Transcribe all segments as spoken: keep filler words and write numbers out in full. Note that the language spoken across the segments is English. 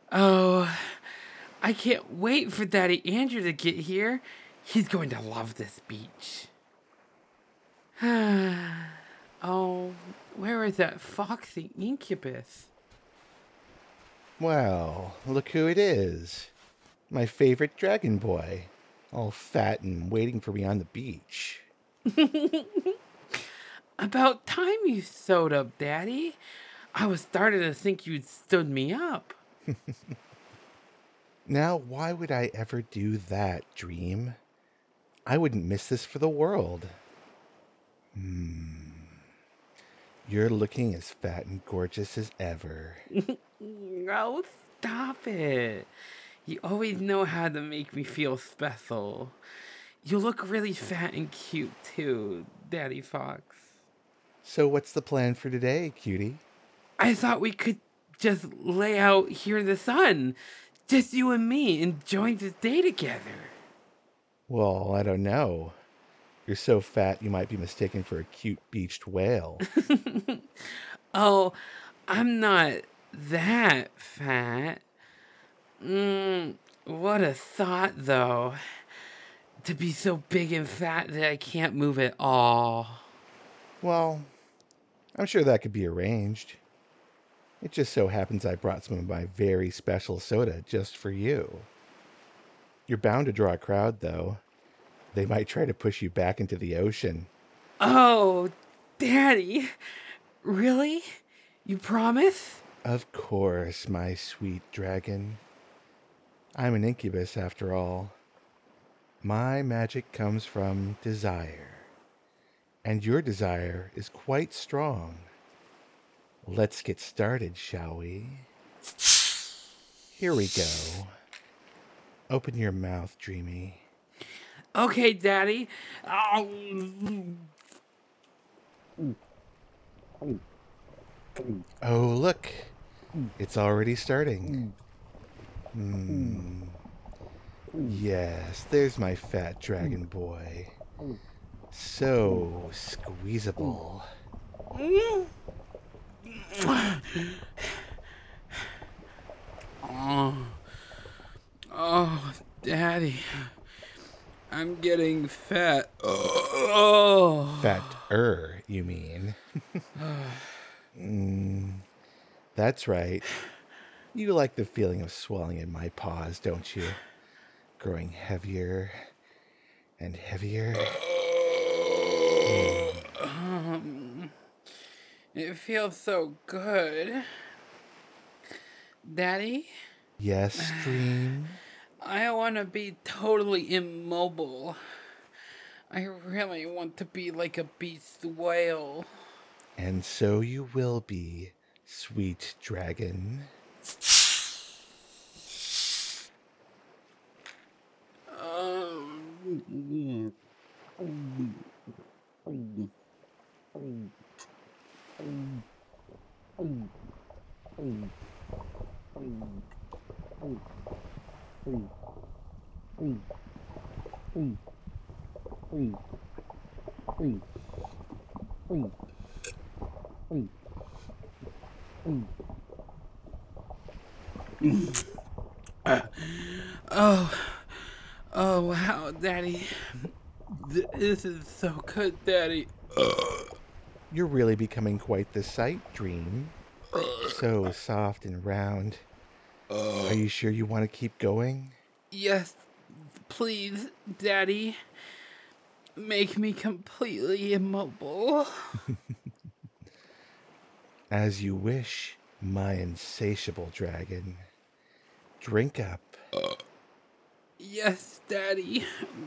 Oh, I can't wait for Daddy Andrew to get here. He's going to love this beach. Oh, where is that foxy incubus? Well, look who it is. My favorite dragon boy. All fat and waiting for me on the beach. About time you sewed up, Daddy. I was starting to think you'd stood me up. Now, why would I ever do that, Dream? I wouldn't miss this for the world. Hmm. You're looking as fat and gorgeous as ever. Oh, stop it. You always know how to make me feel special. You look really fat and cute, too, Daddy Fox. So, what's the plan for today, cutie? I thought we could just lay out here in the sun. Just you and me enjoying this day together. Well, I don't know. You're so fat you might be mistaken for a cute beached whale. Oh, I'm not that fat. Mm, what a thought, though. To be so big and fat that I can't move at all. Well, I'm sure that could be arranged. It just so happens I brought some of my very special soda just for you. You're bound to draw a crowd, though. They might try to push you back into the ocean. Oh, Daddy. Really? You promise? Of course, my sweet dragon. I'm an incubus, after all. My magic comes from desire. And your desire is quite strong. Let's get started, shall we? Here we go. Open your mouth, Dreamy. Okay, Daddy. Oh. Oh, look. It's already starting. Hmm. Yes, there's my fat dragon boy. So squeezable. Oh. Oh, Daddy. I'm getting fat. Oh. Fat-er, you mean? mm, that's right. You like the feeling of swelling in my paws, don't you? Growing heavier and heavier. Um, it feels so good. Daddy? Yes, Dream? I want to be totally immobile. I really want to be like a beast whale. And so you will be, sweet dragon. Um, oh, oh wow, Daddy. This is so good, Daddy. You're really becoming quite the sight, Dream. So soft and round. Are you sure you want to keep going? Yes, please, Daddy. Make me completely immobile. As you wish, my insatiable dragon. Drink up. Yes, Daddy.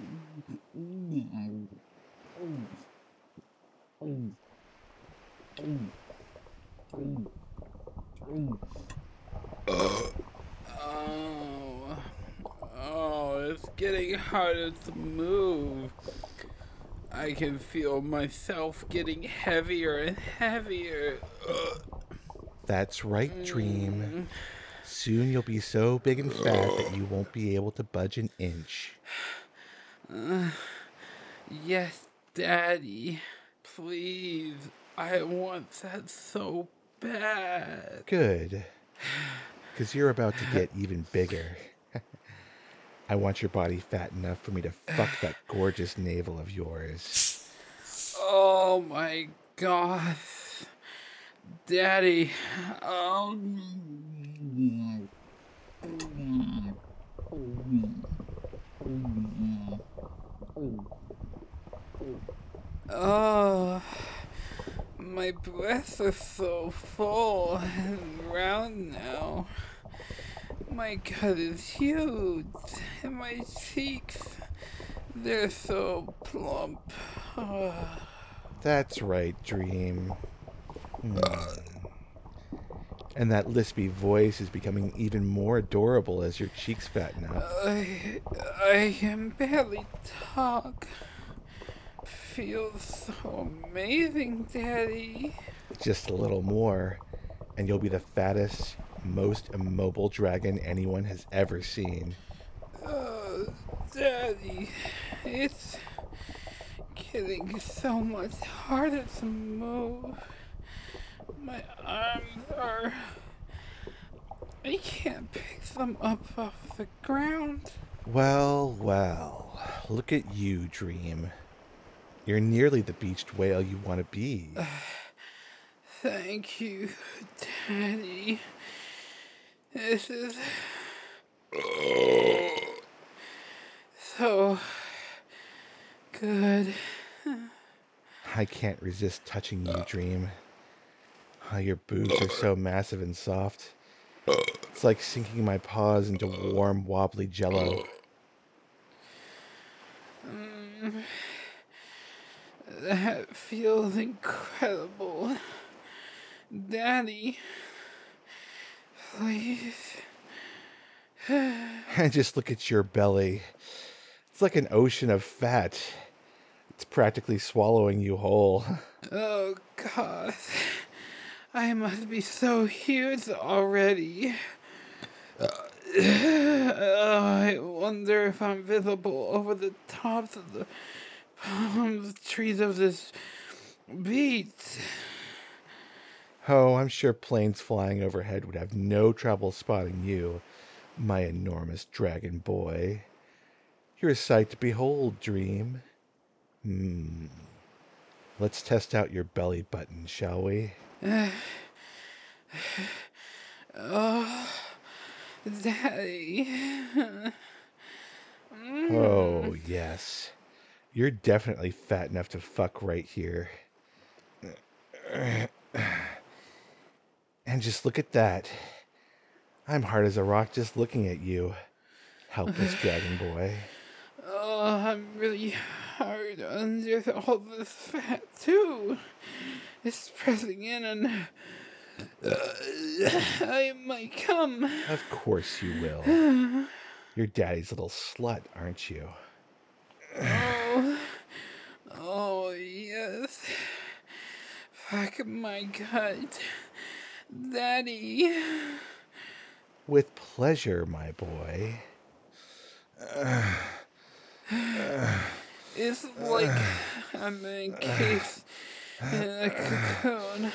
Oh, oh, it's getting harder to move. I can feel myself getting heavier and heavier. That's right, Dream. Soon you'll be so big and fat that you won't be able to budge an inch. Uh, yes, Daddy. Please. I want that so bad. Good. because you're about to get even bigger. I want your body fat enough for me to fuck that gorgeous navel of yours. Oh my god. Daddy. Um. Oh, my breasts are so full and round now. My gut is huge, and my cheeks, they're so plump. Oh. That's right, Dream. Hmm. And that lispy voice is becoming even more adorable as your cheeks fatten up. I, I can barely talk. Feels so amazing, Daddy. Just a little more, and you'll be the fattest, most immobile dragon anyone has ever seen. Oh, Daddy, it's getting so much harder to move. My arms are... I can't pick them up off the ground. Well, well, look at you, Dream. You're nearly the beached whale you want to be. Uh, thank you, Daddy. This is... so... good. I can't resist touching you, Dream. Oh, your boobs are so massive and soft. It's like sinking my paws into warm, wobbly jello. Mm, that feels incredible. Daddy, please. And just look at your belly. It's like an ocean of fat. It's practically swallowing you whole. Oh, God. I must be so huge already. Uh, I wonder if I'm visible over the tops of the palm trees of this beach. Oh, I'm sure planes flying overhead would have no trouble spotting you, my enormous dragon boy. You're a sight to behold, Dream. Hmm. Let's test out your belly button, shall we? Uh, oh, Daddy. Mm. Oh, yes. You're definitely fat enough to fuck right here. And just look at that. I'm hard as a rock just looking at you, helpless dragon boy. Oh, I'm really hard under all this fat, too. It's pressing in and uh, I might come. Of course you will. You're daddy's little slut, aren't you? Oh, oh yes. Fuck my gut. Daddy. With pleasure, my boy. Uh, uh, it's like uh, I'm encased in a cocoon.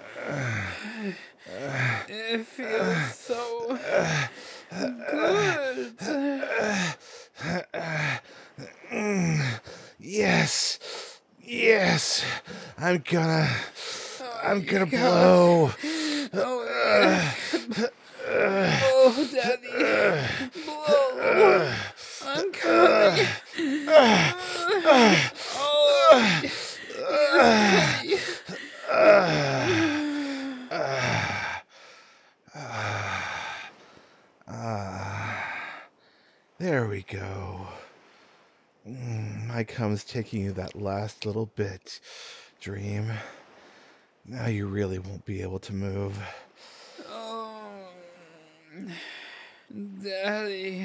It feels so good. Yes. Yes. I'm gonna... Oh, I'm gonna God. blow. Oh, yeah. Oh, Daddy. Blow. I'm coming. Oh, There we go. My cum's taking you that last little bit, Dream. Now you really won't be able to move. Oh, Daddy.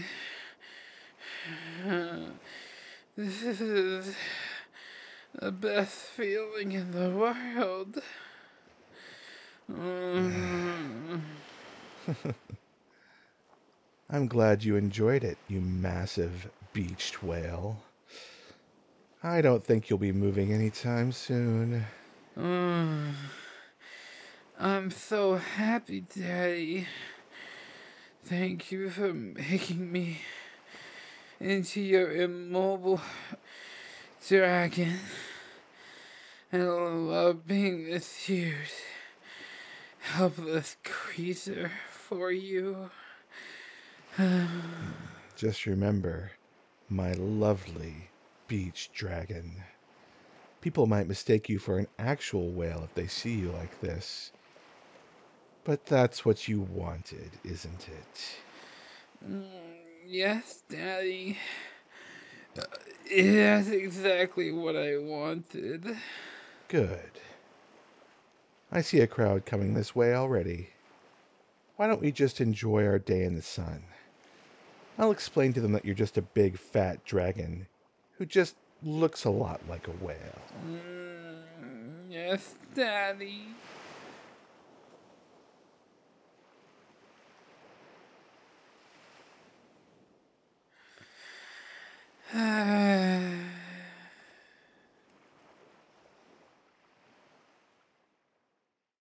This is the best feeling in the world. Mm. I'm glad you enjoyed it, you massive beached whale. I don't think you'll be moving anytime soon. Mm. I'm so happy, Daddy. Thank you for making me into your immobile dragon. And I love being this huge, helpless creature for you. Just remember, my lovely beach dragon. People might mistake you for an actual whale if they see you like this. But that's what you wanted, isn't it? Mm, yes, Daddy. Uh, that's exactly what I wanted. Good. I see a crowd coming this way already. Why don't we just enjoy our day in the sun? I'll explain to them that you're just a big fat dragon who just looks a lot like a whale. Mm, yes, Daddy.